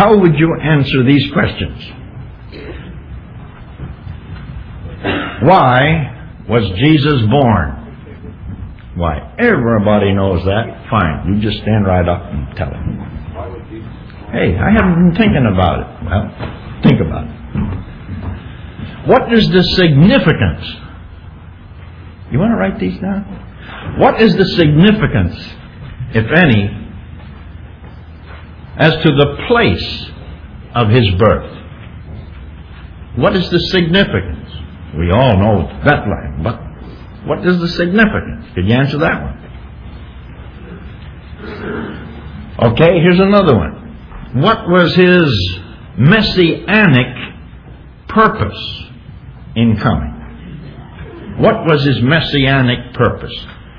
How would you answer these questions? Why was Jesus born? Why? Everybody knows that. Fine. You just stand right up and tell them. Hey, I haven't been thinking about it. Well, think about it. What is the significance? You want to write these down? What is the significance, if any, as to the place of His birth? What is the significance? We all know Bethlehem, but what is the significance? Could you answer that one? Okay, here's another one. What was His messianic purpose in coming? What was His messianic purpose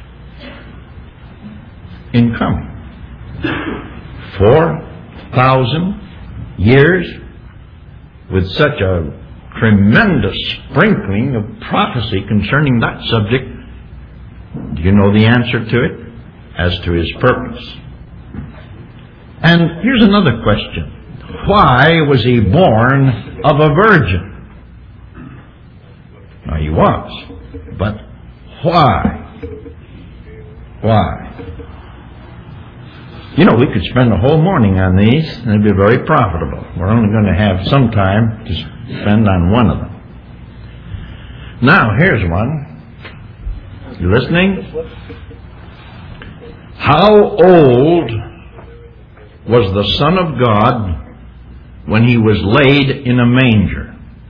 in coming? 4,000 years with such a tremendous sprinkling of prophecy concerning that subject. Do you know the answer to it? As to His purpose. And here's another question. Why was He born of a virgin? Now, He was. But why? Why? You know, we could spend a whole morning on these, and it'd be very profitable. We're only going to have some time to spend on one of them. Now, here's one. You listening? How old was the Son of God when He was laid in a manger?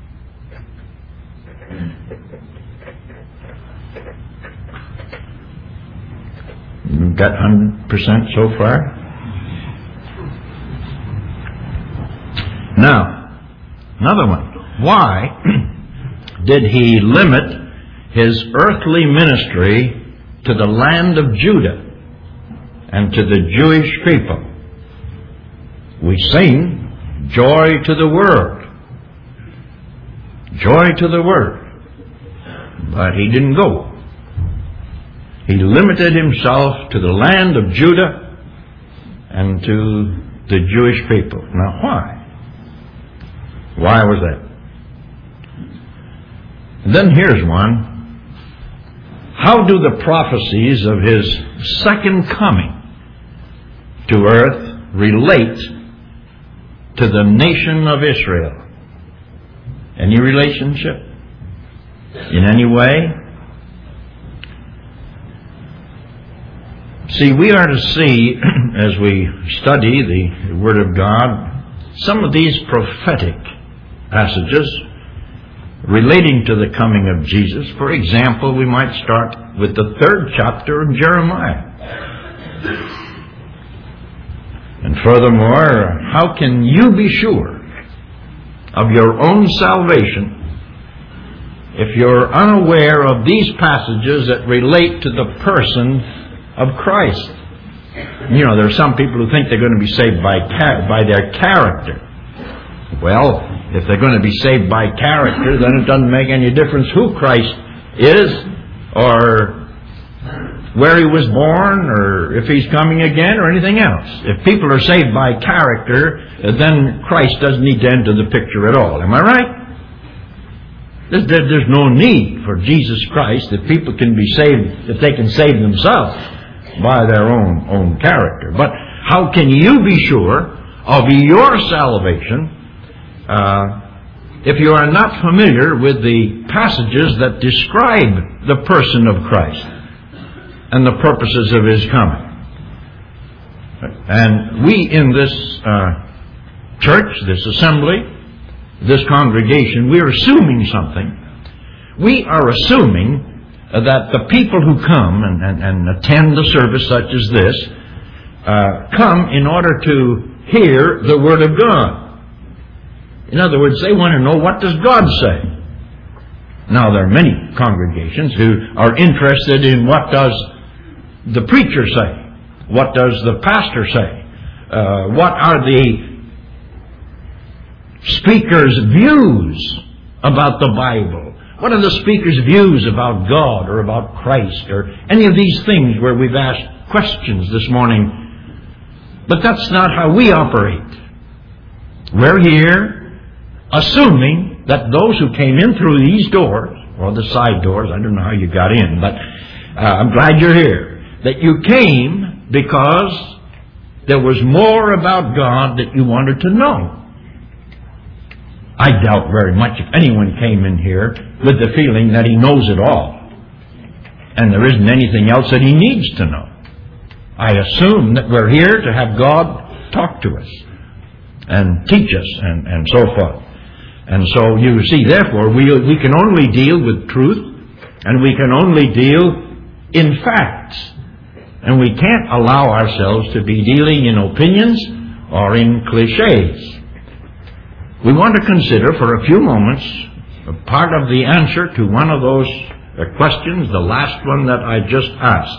You got 100% so far? Now, another one. Why did He limit His earthly ministry to the land of Judah and to the Jewish people? We sing, joy to the world. Joy to the world. But He didn't go. He limited Himself to the land of Judah and to the Jewish people. Now, why? Why was that? And then here's one. How do the prophecies of His second coming to earth relate to the nation of Israel? Any relationship? In any way? See, we are to see, as we study the Word of God, some of these prophetic passages relating to the coming of Jesus. For example, we might start with the 3rd chapter of Jeremiah. And furthermore, how can you be sure of your own salvation if you're unaware of these passages that relate to the person of Christ? You know, there are some people who think they're going to be saved by their character. Well, if they're going to be saved by character, then it doesn't make any difference who Christ is, or where He was born, or if He's coming again, or anything else. If people are saved by character, then Christ doesn't need to enter the picture at all. Am I right? There's no need for Jesus Christ if people can be saved, if they can save themselves by their own character. But how can you be sure of your salvation if you are not familiar with the passages that describe the person of Christ and the purposes of His coming? And we in this church, this assembly, this congregation, we're assuming something. We are assuming that the people who come and attend a service such as this come in order to hear the Word of God. In other words, they want to know, what does God say? Now, there are many congregations who are interested in what does the preacher say? What does the pastor say? What are the speaker's views about the Bible? What are the speaker's views about God or about Christ or any of these things where we've asked questions this morning? But that's not how we operate. We're here assuming that those who came in through these doors, or the side doors, I don't know how you got in, but I'm glad you're here, that you came because there was more about God that you wanted to know. I doubt very much if anyone came in here with the feeling that he knows it all, and there isn't anything else that he needs to know. I assume that we're here to have God talk to us and teach us and so forth. And so you see, therefore, we can only deal with truth, and we can only deal in facts. And we can't allow ourselves to be dealing in opinions or in cliches. We want to consider for a few moments a part of the answer to one of those questions, the last one that I just asked.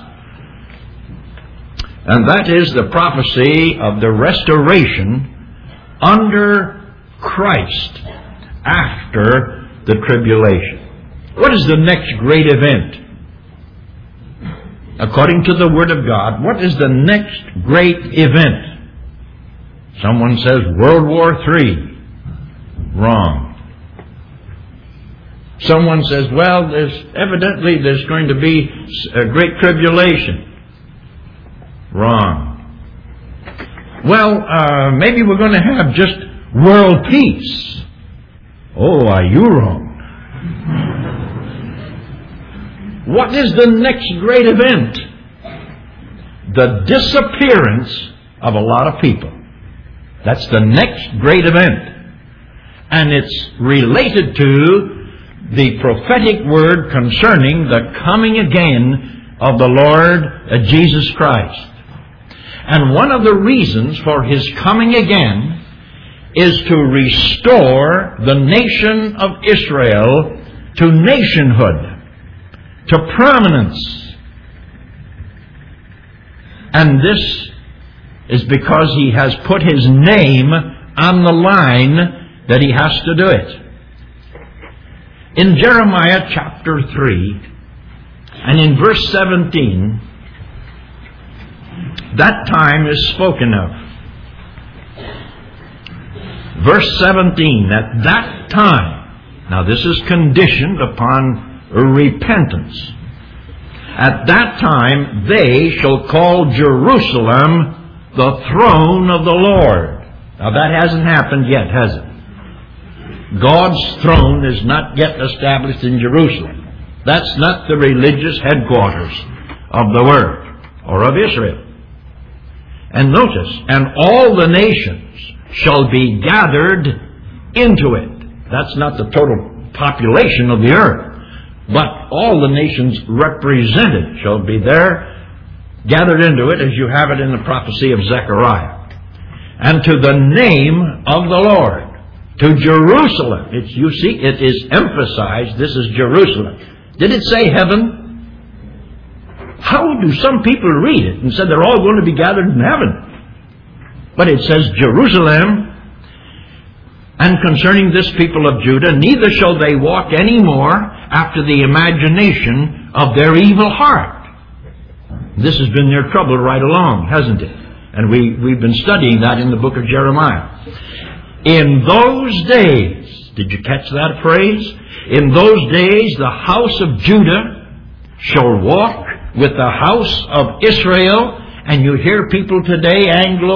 And that is the prophecy of the restoration under Christ after the tribulation. What is the next great event? According to the Word of God, what is the next great event? Someone says World War III. Wrong. Someone says, well, there's going to be a great tribulation. Wrong. Well, maybe we're going to have just world peace. Oh, are you wrong? What is the next great event? The disappearance of a lot of people. That's the next great event. And it's related to the prophetic word concerning the coming again of the Lord Jesus Christ. And one of the reasons for His coming again is to restore the nation of Israel to nationhood, to prominence. And this is because He has put His name on the line that He has to do it. In Jeremiah chapter 3 and in verse 17, that time is spoken of. Verse 17, at that time, now this is conditioned upon repentance. At that time they shall call Jerusalem the throne of the Lord. Now that hasn't happened yet, has it? God's throne is not yet established in Jerusalem. That's not the religious headquarters of the Word or of Israel. And notice, and all the nations shall be gathered into it. That's not the total population of the earth, but all the nations represented shall be there, gathered into it, as you have it in the prophecy of Zechariah. And to the name of the Lord, to Jerusalem. You see, it is emphasized, this is Jerusalem. Did it say heaven? How do some people read it and say they're all going to be gathered in heaven? But it says Jerusalem, and concerning this people of Judah, neither shall they walk any more after the imagination of their evil heart. This has been their trouble right along, hasn't it? And we've been studying that in the book of Jeremiah. In those days, did you catch that phrase? In those days, the house of Judah shall walk with the house of Israel. And you hear people today,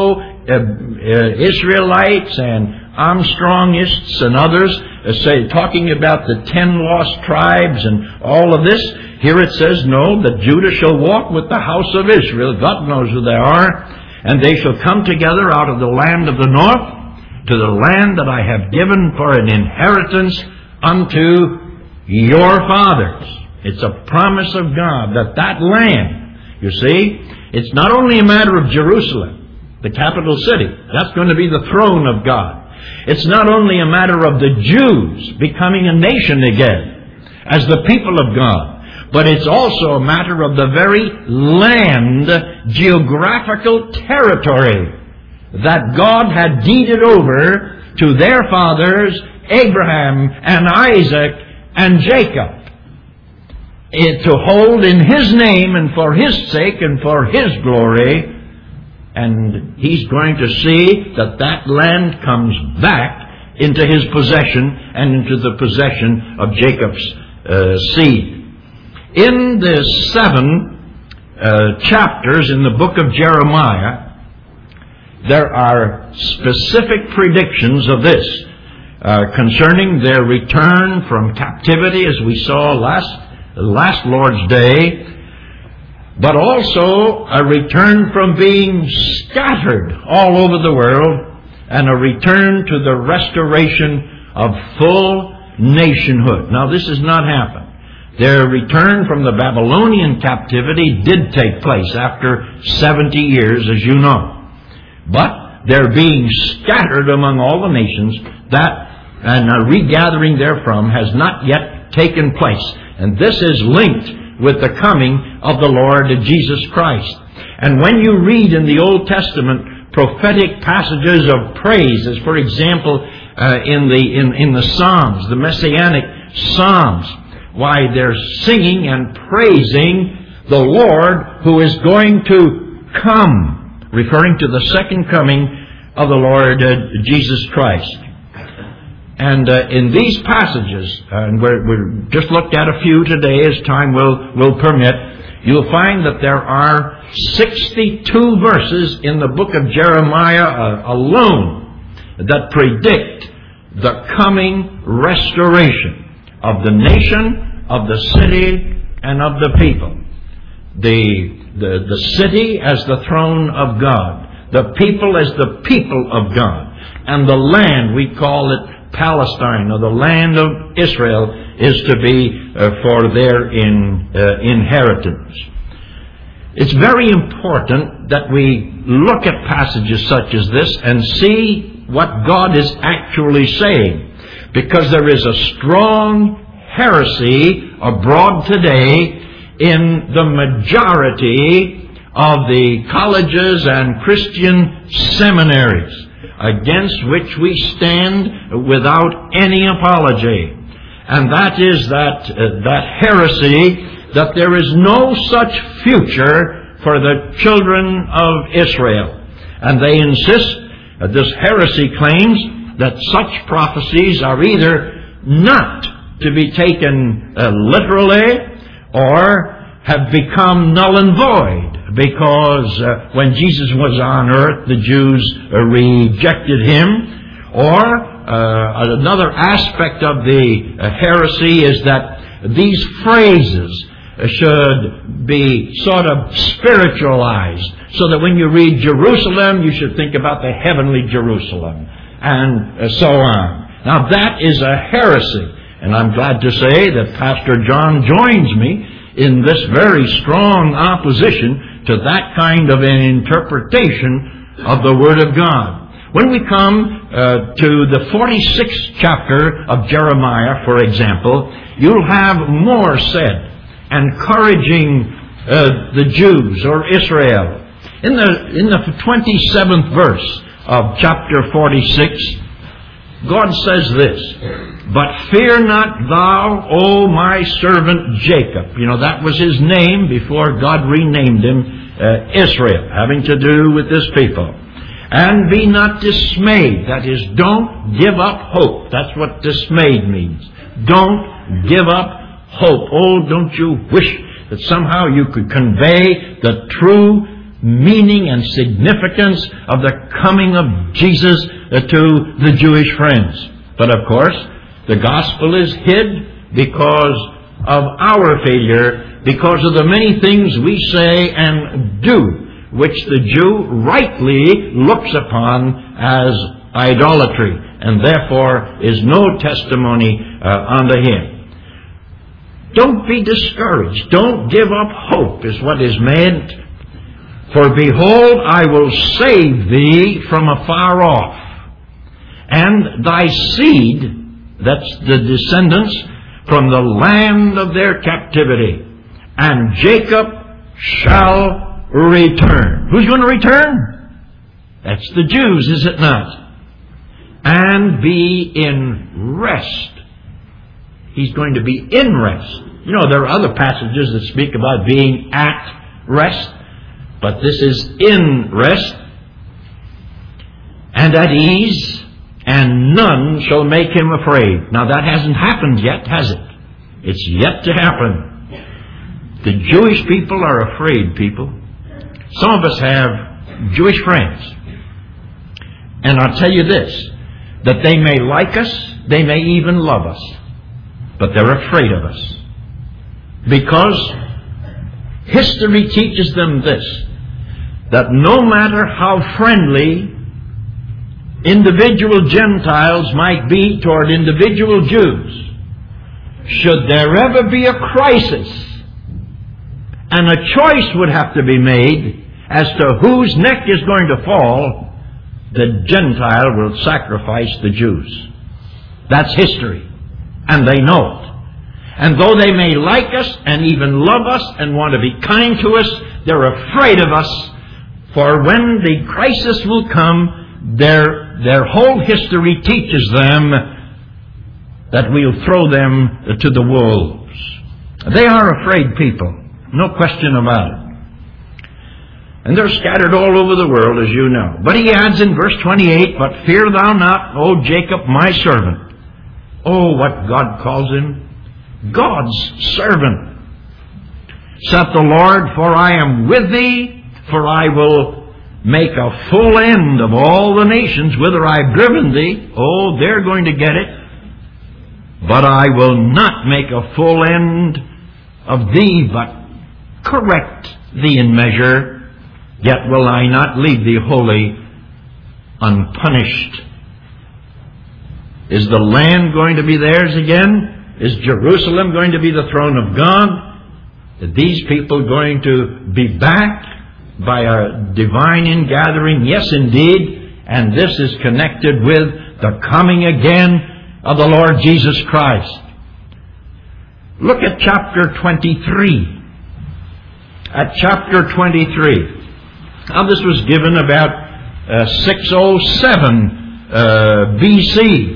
Anglo-Israelites and Armstrongists and others, talking about the 10 lost tribes and all of this. Here it says, no, that Judah shall walk with the house of Israel. God knows who they are. And they shall come together out of the land of the north to the land that I have given for an inheritance unto your fathers. It's a promise of God that land, you see, it's not only a matter of Jerusalem, the capital city. That's going to be the throne of God. It's not only a matter of the Jews becoming a nation again as the people of God, but it's also a matter of the very land, geographical territory that God had deeded over to their fathers, Abraham and Isaac and Jacob, to hold in His name and for His sake and for His glory. and he's going to see that that land comes back into his possession and into the possession of Jacob's seed. In the 7 chapters in the book of Jeremiah, there are specific predictions of this concerning their return from captivity, as we saw last Lord's Day, but also a return from being scattered all over the world, and a return to the restoration of full nationhood. Now, this has not happened. Their return from the Babylonian captivity did take place after 70 years, as you know. But their being scattered among all the nations, and a regathering therefrom has not yet taken place. And this is linked with the coming of the Lord Jesus Christ. And when you read in the Old Testament prophetic passages of praise, as for example in the Psalms, the Messianic Psalms, why they're singing and praising the Lord who is going to come, referring to the second coming of the Lord Jesus Christ. And in these passages, and we're just looked at a few today as time will permit, you'll find that there are 62 verses in the book of Jeremiah alone that predict the coming restoration of the nation, of the city, and of the people. The city as the throne of God, the people as the people of God, and the land, we call it Palestine, or the land of Israel, is to be for their inheritance. It's very important that we look at passages such as this and see what God is actually saying, because there is a strong heresy abroad today in the majority of the colleges and Christian seminaries, against which we stand without any apology. And that is that heresy that there is no such future for the children of Israel. And they insist, this heresy claims, that such prophecies are either not to be taken literally, or have become null and void, because when Jesus was on earth, the Jews rejected him. Or another aspect of the heresy is that these phrases should be sort of spiritualized, so that when you read Jerusalem, you should think about the heavenly Jerusalem, and so on. Now, that is a heresy. And I'm glad to say that Pastor John joins me in this very strong opposition to that kind of an interpretation of the Word of God. When we come to the 46th chapter of Jeremiah, for example, you'll have more said, encouraging the Jews or Israel. In the 27th verse of chapter 46, God says this, "But fear not thou, O my servant Jacob." You know, that was his name before God renamed him Israel, having to do with this people. "And be not dismayed." That is, don't give up hope. That's what dismayed means. Don't give up hope. Oh, don't you wish that somehow you could convey the true meaning and significance of the coming of Jesus to the Jewish friends. But of course, the gospel is hid because of our failure, because of the many things we say and do, which the Jew rightly looks upon as idolatry, and therefore is no testimony unto him. Don't be discouraged. Don't give up hope, is what is meant. "For behold, I will save thee from afar off, and thy seed," that's the descendants, "from the land of their captivity, and Jacob shall return." Who's going to return? That's the Jews, is it not? "And be in rest." He's going to be in rest. You know, there are other passages that speak about being at rest, but this is in rest. and at ease, and none shall make him afraid. Now that hasn't happened yet, has it? It's yet to happen. The Jewish people are afraid people. Some of us have Jewish friends. And I'll tell you this, that they may like us, they may even love us, but they're afraid of us. Because history teaches them this, that no matter how friendly individual Gentiles might be toward individual Jews, should there ever be a crisis, and a choice would have to be made as to whose neck is going to fall, the Gentile will sacrifice the Jews. That's history. And they know it. And though they may like us and even love us and want to be kind to us, they're afraid of us. For when the crisis will come, their whole history teaches them that we'll throw them to the wolves. They are afraid people. No question about it. And they're scattered all over the world, as you know. But he adds in verse 28, "But fear thou not, O Jacob, my servant." Oh, what God calls him. God's servant. "Saith the Lord, for I am with thee, for I will make a full end of all the nations whither I have driven thee." Oh, they're going to get it. "But I will not make a full end of thee, but correct thee in measure. Yet will I not leave thee wholly unpunished." Is the land going to be theirs again? Is Jerusalem going to be the throne of God? Are these people going to be back by a divine ingathering? Yes, indeed. And this is connected with the coming again of the Lord Jesus Christ. Look at chapter 23. At chapter 23. Now this was given about 607 BC.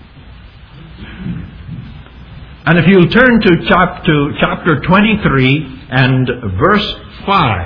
And if you'll turn to chapter 23 and verse 5,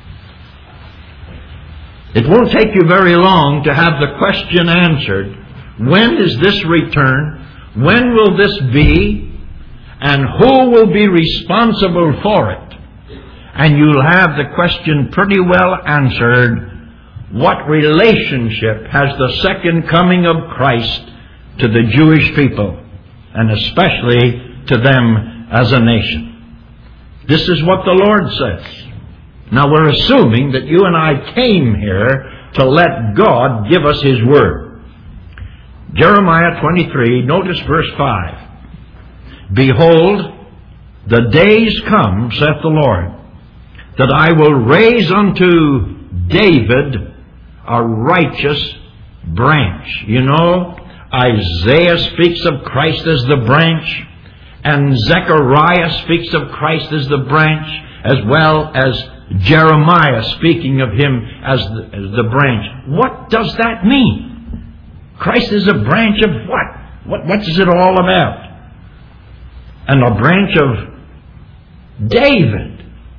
it won't take you very long to have the question answered. When is this return? When will this be? And who will be responsible for it? And you'll have the question pretty well answered. What relationship has the second coming of Christ to the Jewish people, and especially to them as a nation? This is what the Lord says. Now we're assuming that you and I came here to let God give us His Word. Jeremiah 23, notice verse 5. "Behold, the days come, saith the Lord, that I will raise unto David a righteous branch." You know, Isaiah speaks of Christ as the branch, and Zechariah speaks of Christ as the branch, as well as Jeremiah speaking of Him as the branch. What does that mean? Christ is a branch of what? What is it all about? And a branch of David.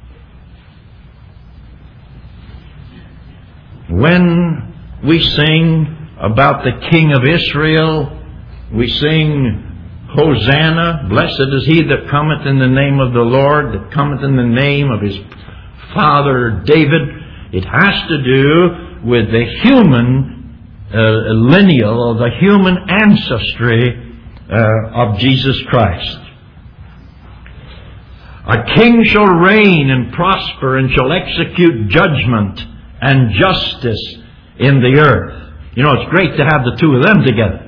When we sing about the King of Israel, we sing, "Hosanna, blessed is he that cometh in the name of the Lord, that cometh in the name of his father David." It has to do with the human lineal, or the human ancestry of Jesus Christ. "A king shall reign and prosper, and shall execute judgment and justice in the earth." You know, it's great to have the two of them together.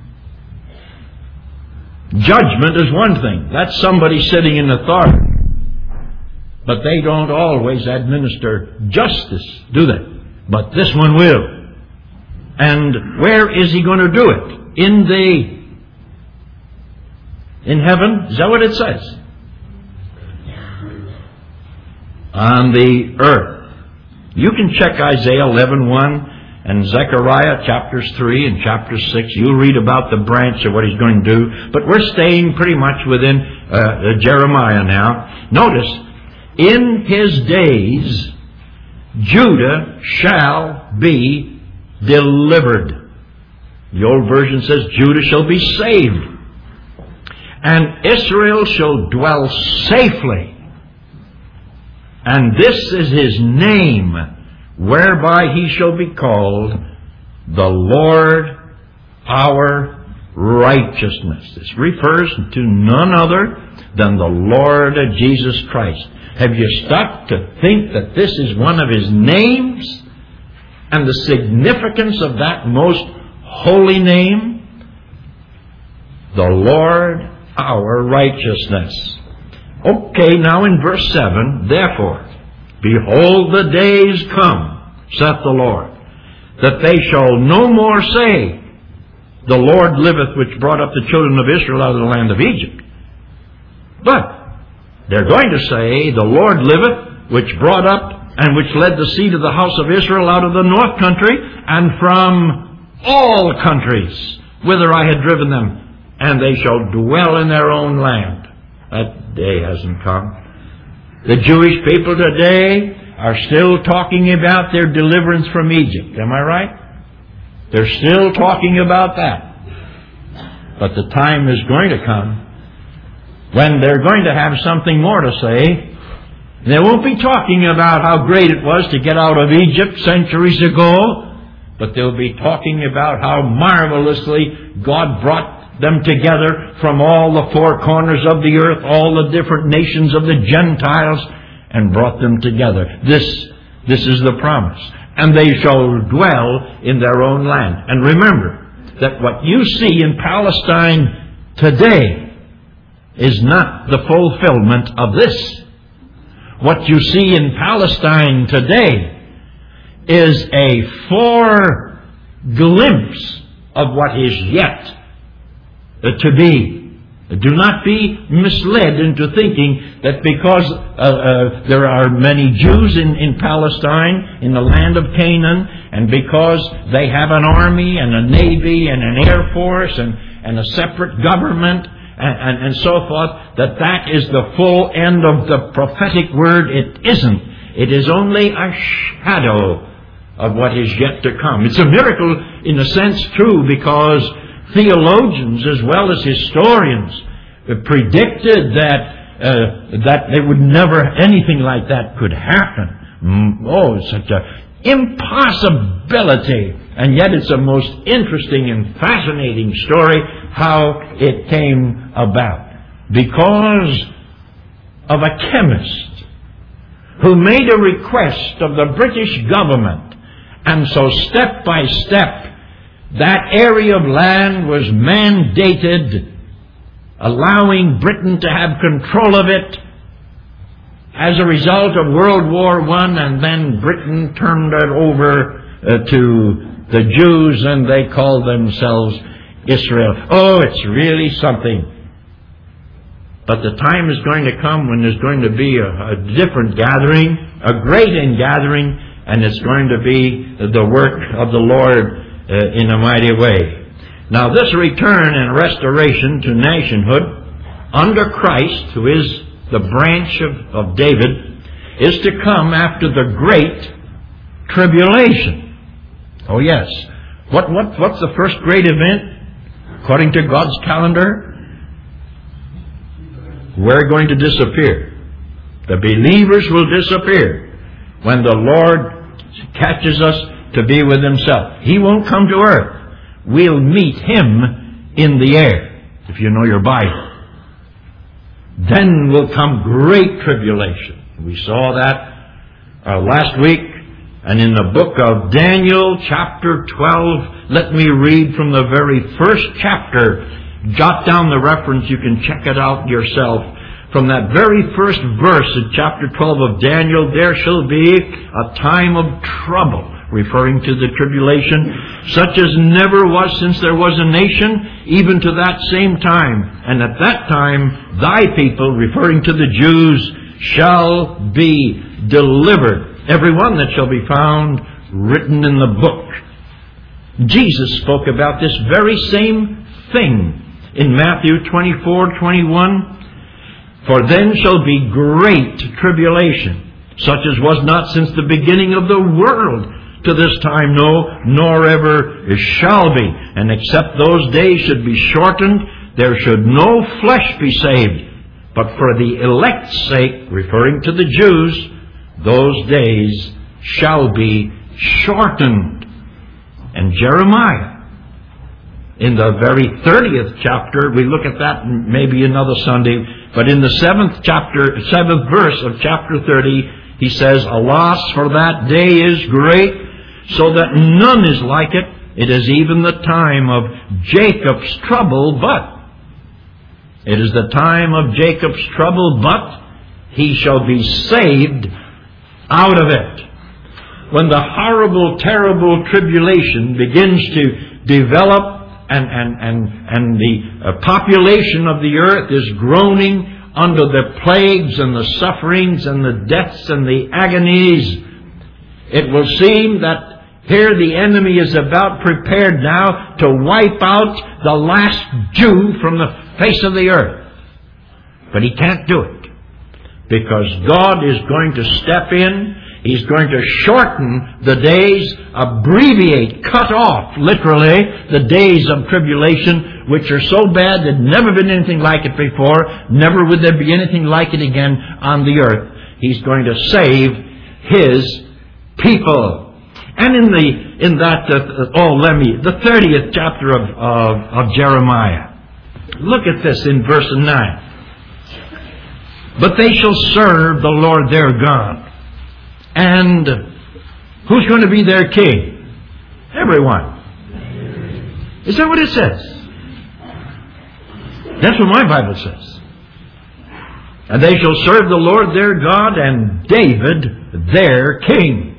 Judgment is one thing. That's somebody sitting in authority. But they don't always administer justice, do they? But this one will. And where is he going to do it? In heaven? Is that what it says? On the earth. You can check Isaiah 11:1 and Zechariah chapters 3 and chapter 6. You'll read about the branch of what he's going to do. But we're staying pretty much within Jeremiah now. Notice, "In his days Judah shall be delivered. The old version says Judah shall be saved. And Israel shall dwell safely. And this is his name, whereby he shall be called the Lord our righteousness. This refers to none other than the Lord Jesus Christ. Have you stopped to think that this is one of his names? And the significance of that most holy name? The Lord our righteousness. Okay, now in verse 7, therefore, behold, the days come, saith the Lord, that they shall no more say, the Lord liveth, which brought up the children of Israel out of the land of Egypt. But they're going to say, the Lord liveth, which brought up and which led the seed of the house of Israel out of the north country, and from all countries, whither I had driven them, and they shall dwell in their own land. That day hasn't come. The Jewish people today are still talking about their deliverance from Egypt. Am I right? They're still talking about that. But the time is going to come when they're going to have something more to say. They won't be talking about how great it was to get out of Egypt centuries ago, but they'll be talking about how marvelously God brought them together from all the four corners of the earth, all the different nations of the Gentiles, and brought them together. This is the promise. And they shall dwell in their own land. And remember that what you see in Palestine today is not the fulfillment of this. What you see in Palestine today is a foreglimpse of what is yet to be. Do not be misled into thinking that because there are many Jews in Palestine, in the land of Canaan, and because they have an army and a navy and an air force and a separate government and so forth, that is the full end of the prophetic word. It isn't. It is only a shadow of what is yet to come. It's a miracle in a sense, too, because theologians as well as historians predicted that they would never, anything like that could happen. Oh, it's such an impossibility. And yet it's a most interesting and fascinating story how it came about. Because of a chemist who made a request of the British government. And so step by step, that area of land was mandated, allowing Britain to have control of it as a result of World War I, and then Britain turned it over to the Jews, and they called themselves Israel. Oh, it's really something. But the time is going to come when there's going to be a different gathering, a great ingathering, and it's going to be the work of the Lord in a mighty way. Now, this return and restoration to nationhood under Christ, who is the branch of David, is to come after the great tribulation. Oh, yes. What's the first great event according to God's calendar? We're going to disappear. The believers will disappear when the Lord catches us to be with Himself. He won't come to earth. We'll meet Him in the air, if you know your Bible. Then will come great tribulation. We saw that last week. And in the book of Daniel, chapter 12, let me read from the very first chapter. Jot down the reference. You can check it out yourself. From that very first verse in chapter 12 of Daniel, there shall be a time of trouble, referring to the tribulation, such as never was since there was a nation, even to that same time. And at that time, thy people, referring to the Jews, shall be delivered, every one that shall be found written in the book. Jesus spoke about this very same thing in Matthew 24:21. For then shall be great tribulation, such as was not since the beginning of the world to this time, no, nor ever shall be. And except those days should be shortened, there should no flesh be saved. But for the elect's sake, referring to the Jews, those days shall be shortened. And Jeremiah, in the very 30th chapter, we look at that maybe another Sunday, but in the 7th verse of chapter 30, he says, "Alas, for that day is great, so that none is like it. It is even the time of Jacob's trouble, but it is the time of Jacob's trouble, but he shall be saved out of it." When the horrible, terrible tribulation begins to develop and the population of the earth is groaning under the plagues and the sufferings and the deaths and the agonies, it will seem that here the enemy is about prepared now to wipe out the last Jew from the face of the earth. But he can't do it, because God is going to step in. He's going to shorten the days, abbreviate, cut off, literally, the days of tribulation, which are so bad there'd never been anything like it before. Never would there be anything like it again on the earth. He's going to save His people. And the 30th chapter of Jeremiah. Look at this in verse 9. "But they shall serve the Lord their God." And who's going to be their king? Everyone. Is that what it says? That's what my Bible says. "And they shall serve the Lord their God, and David their king."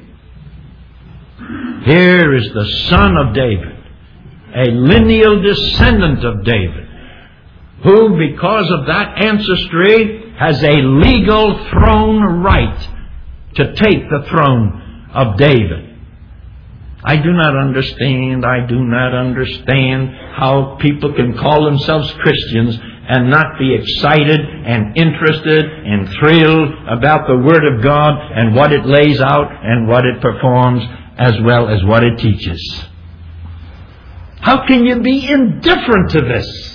Here is the son of David, a lineal descendant of David, who, because of that ancestry, has a legal throne right to take the throne of David. I do not understand how people can call themselves Christians and not be excited and interested and thrilled about the Word of God and what it lays out and what it performs as well as what it teaches. How can you be indifferent to this?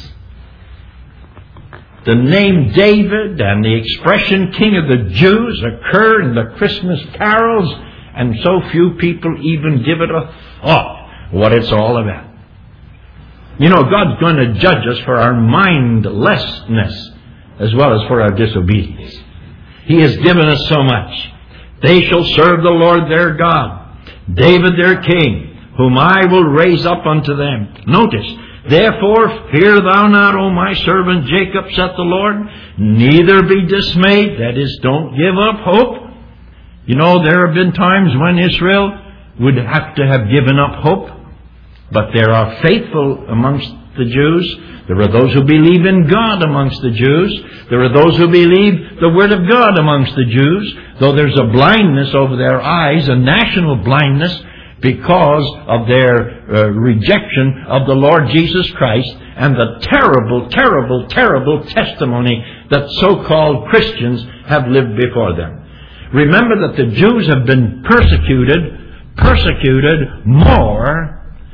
The name David and the expression King of the Jews occur in the Christmas carols, and so few people even give it a thought what it's all about. You know, God's going to judge us for our mindlessness as well as for our disobedience. He has given us so much. "They shall serve the Lord their God, David their king, whom I will raise up unto them." Notice, "Therefore fear thou not, O my servant Jacob, saith the Lord, neither be dismayed." That is, don't give up hope. You know, there have been times when Israel would have to have given up hope. But there are faithful amongst the Jews. There are those who believe in God amongst the Jews. There are those who believe the Word of God amongst the Jews. Though there's a blindness over their eyes, a national blindness, because of their rejection of the Lord Jesus Christ and the terrible, terrible, terrible testimony that so-called Christians have lived before them. Remember that the Jews have been persecuted more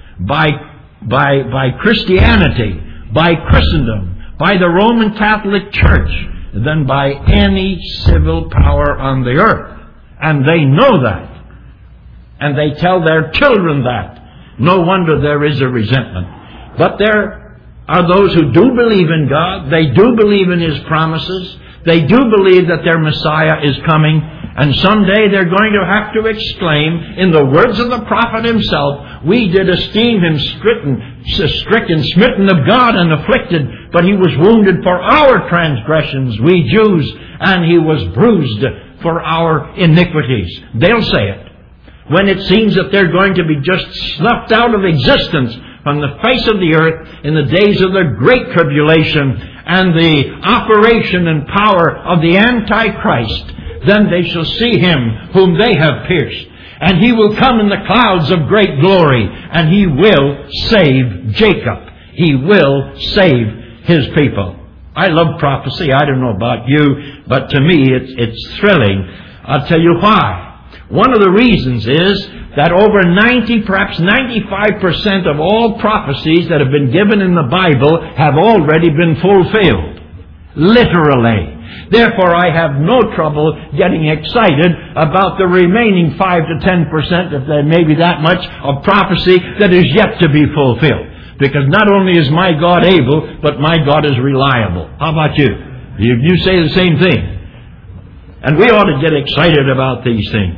by Christianity, by Christendom, by the Roman Catholic Church than by any civil power on the earth. And they know that. And they tell their children that. No wonder there is a resentment. But there are those who do believe in God. They do believe in His promises. They do believe that their Messiah is coming. And someday they're going to have to exclaim, in the words of the prophet himself, "We did esteem Him stricken, smitten of God, and afflicted. But He was wounded for our transgressions, we Jews, and He was bruised for our iniquities." They'll say it. When it seems that they're going to be just snuffed out of existence from the face of the earth in the days of the Great Tribulation and the operation and power of the Antichrist, then they shall see Him whom they have pierced. And He will come in the clouds of great glory, and He will save Jacob. He will save His people. I love prophecy. I don't know about you, but to me it's thrilling. I'll tell you why. One of the reasons is that over 90, perhaps 95% of all prophecies that have been given in the Bible have already been fulfilled. Literally. Therefore, I have no trouble getting excited about the remaining 5 to 10%, if there may be that much, of prophecy that is yet to be fulfilled. Because not only is my God able, but my God is reliable. How about you? You say the same thing. And we ought to get excited about these things.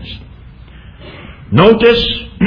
Notice,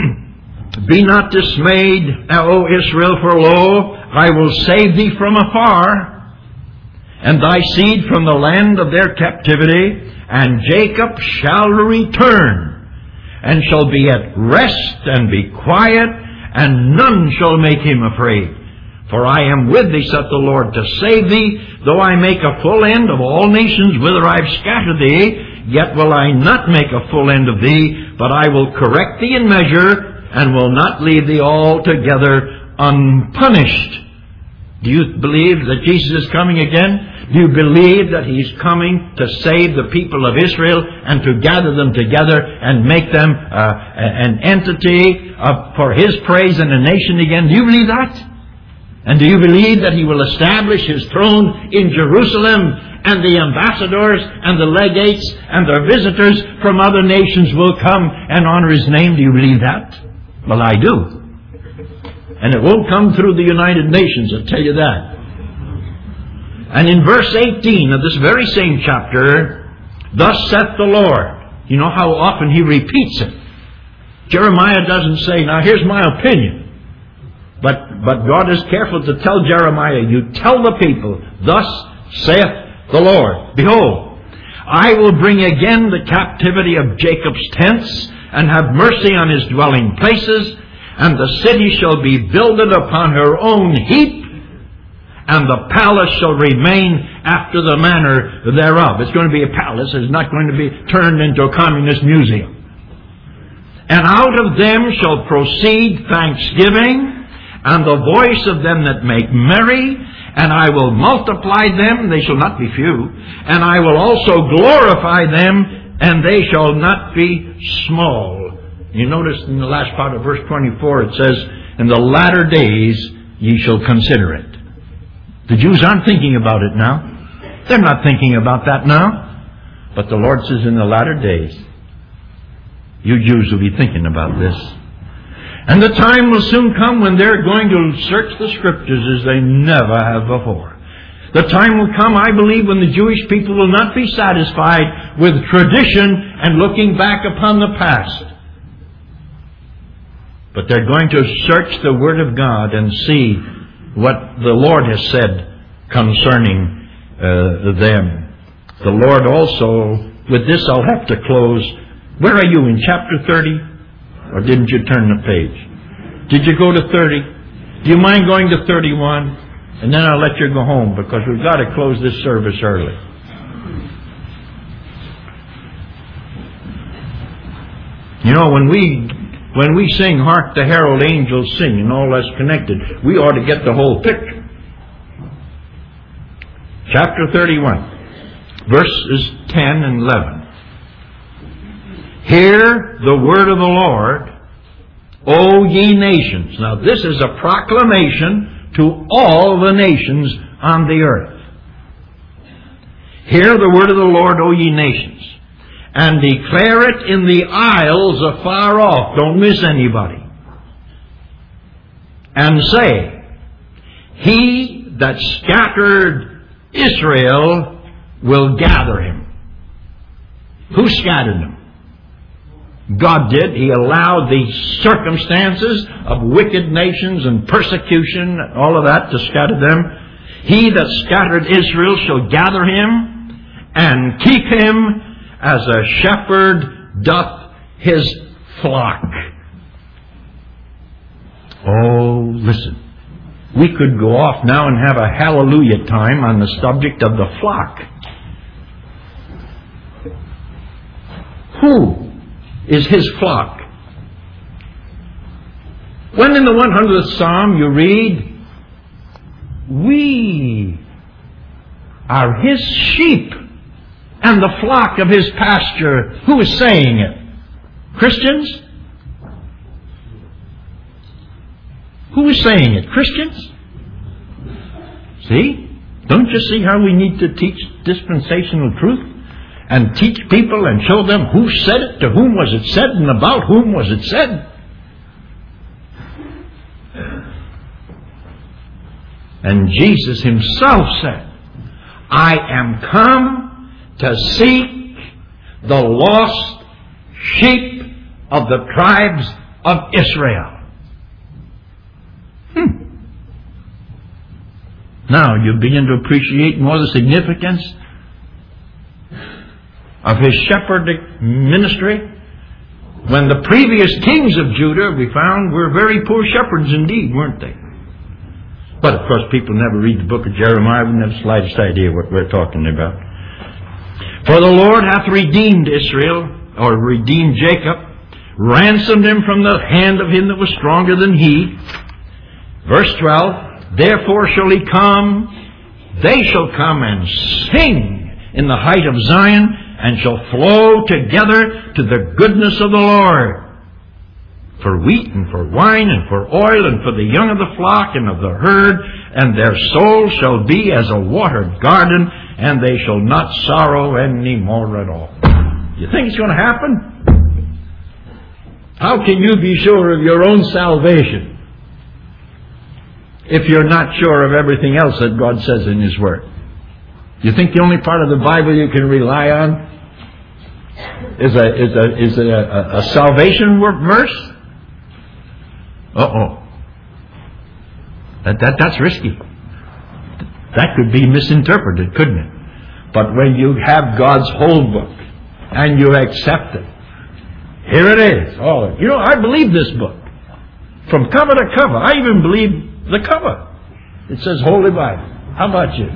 be not dismayed, O Israel, for lo, I will save thee from afar, and thy seed from the land of their captivity, and Jacob shall return, and shall be at rest, and be quiet, and none shall make him afraid. For I am with thee, saith the Lord, to save thee, though I make a full end of all nations whither I have scattered thee, yet will I not make a full end of thee, but I will correct thee in measure, and will not leave thee altogether unpunished. Do you believe that Jesus is coming again? Do you believe that He's coming to save the people of Israel and to gather them together and make them an entity for His praise and a nation again? Do you believe that? And do you believe that He will establish His throne in Jerusalem, and the ambassadors and the legates and the visitors from other nations will come and honor His name? Do you believe that? Well, I do. And it won't come through the United Nations, I'll tell you that. And in verse 18 of this very same chapter, thus saith the Lord. You know how often He repeats it. Jeremiah doesn't say, now here's my opinion. But God is careful to tell Jeremiah, you tell the people, thus saith the Lord, behold, I will bring again the captivity of Jacob's tents, and have mercy on his dwelling places, and the city shall be builded upon her own heap, and the palace shall remain after the manner thereof. It's going to be a palace. It's not going to be turned into a communist museum. And out of them shall proceed thanksgiving, and the voice of them that make merry, and I will multiply them, they shall not be few, and I will also glorify them, and they shall not be small. You notice in the last part of verse 24 it says, in the latter days ye shall consider it. The Jews aren't thinking about it now. They're not thinking about that now. But the Lord says in the latter days, you Jews will be thinking about this. And the time will soon come when they're going to search the Scriptures as they never have before. The time will come, I believe, when the Jewish people will not be satisfied with tradition and looking back upon the past. But they're going to search the Word of God and see what the Lord has said concerning them. The Lord also, with this I'll have to close. Where are you, in chapter 30? Or didn't you turn the page? Did you go to 30? Do you mind going to 31? And then I'll let you go home, because we've got to close this service early. You know, when we sing, Hark the Herald Angels Sing, and all that's connected, we ought to get the whole picture. Chapter 31, verses 10 and 11. Hear the word of the Lord, O ye nations. Now this is a proclamation to all the nations on the earth. Hear the word of the Lord, O ye nations, and declare it in the isles afar off. Don't miss anybody. And say, He that scattered Israel will gather him. Who scattered them? God did. He allowed the circumstances of wicked nations and persecution, all of that, to scatter them. He that scattered Israel shall gather him and keep him as a shepherd doth his flock. Oh, listen. We could go off now and have a hallelujah time on the subject of the flock. Who is His flock? When in the 100th Psalm you read, we are His sheep and the flock of His pasture. Who is saying it? Christians? Who is saying it? Christians? See? Don't you see how we need to teach dispensational truth? And teach people and show them who said it, to whom was it said, and about whom was it said. And Jesus himself said, I am come to seek the lost sheep of the tribes of Israel. Now you begin to appreciate more the significance of his shepherding ministry. When the previous kings of Judah, we found, were very poor shepherds indeed, weren't they? But of course people never read the book of Jeremiah and have the slightest idea what we're talking about. For the Lord hath redeemed Israel, or redeemed Jacob, ransomed him from the hand of him that was stronger than he. Verse 12, therefore shall he come, they shall come and sing in the height of Zion, and shall flow together to the goodness of the Lord. For wheat and for wine and for oil and for the young of the flock and of the herd, and their soul shall be as a watered garden, and they shall not sorrow any more at all. You think it's going to happen? How can you be sure of your own salvation if you're not sure of everything else that God says in His Word? You think the only part of the Bible you can rely on is a salvation verse? That's risky. That could be misinterpreted, couldn't it? But when you have God's whole book and you accept it, here it is. Oh, you know, I believe this book from cover to cover. I even believe the cover. It says Holy Bible. How about you?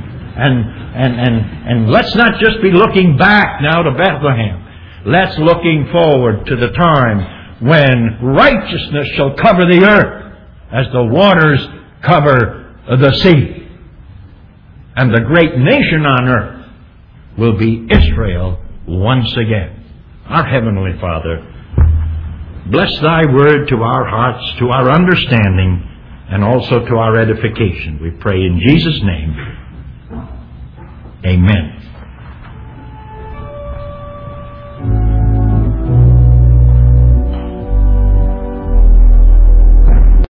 And let's not just be looking back now to Bethlehem. Let's looking forward to the time when righteousness shall cover the earth as the waters cover the sea. And the great nation on earth will be Israel once again. Our Heavenly Father, bless Thy word to our hearts, to our understanding, and also to our edification. We pray in Jesus' name. Amen.